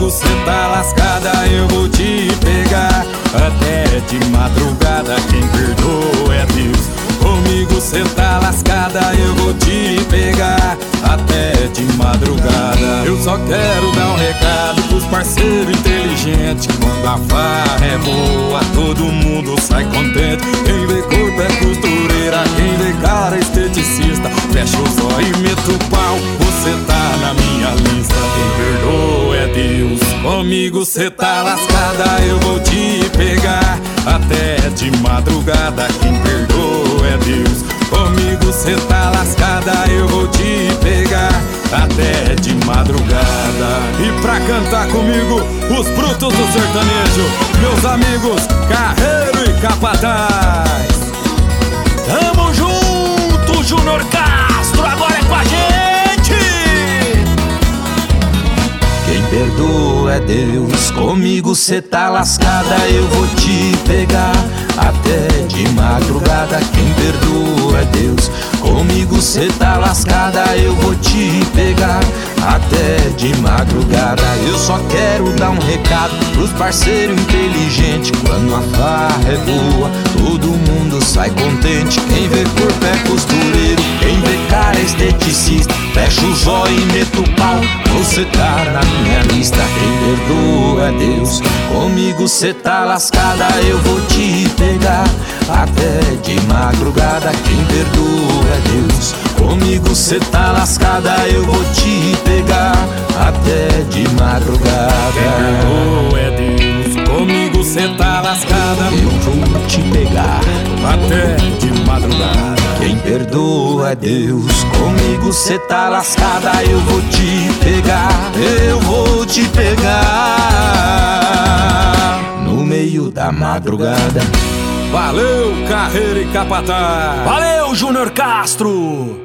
Comigo cê tá lascada, eu vou te pegar até de madrugada, quem perdoa é Deus. Comigo cê tá lascada, eu vou te pegar até de madrugada. Eu só quero dar um recado pros parceiros inteligentes: quando a farra é boa, todo mundo sai contente. Quem vê corpo é costureira, quem vê cara é esteticista. Fecha o zóio e meta o pau, você tá na minha lista. Quem perdoa é Deus. Comigo cê tá lascada, eu vou te pegar até de madrugada, quem perdoa é Deus. Comigo cê tá lascada, eu vou te pegar até de madrugada. E pra cantar comigo, os brutos do sertanejo, meus amigos Carreiro e Capataz. Tamo junto, Júnior Castro, agora é com a gente. Quem perdoa é Deus. Comigo cê tá lascada, eu vou te pegar até de madrugada, quem perdoa é Deus. Comigo cê tá lascada, eu vou te pegar até de madrugada. Eu só quero dar um recado pros parceiros inteligentes: quando a farra é boa, todo mundo sai contente. Quem vê corpo é costureiro, quem vê cara é esteticista. Fecha o zóio e meta o pau, você tá na minha lista. Quem perdoa é Deus. Comigo cê tá lascada, eu vou te pegar até de madrugada, quem perdoa é Deus. Comigo cê tá lascada, eu vou te pegar até de madrugada. Quem perdoa é Deus. Comigo cê tá lascada, eu vou te pegar até de madrugada. Quem perdoa é Deus. Comigo cê tá lascada, eu vou te pegar, eu vou te pegar no meio da madrugada. Valeu, Carreiro e Capataz. Valeu, Júnior Castro.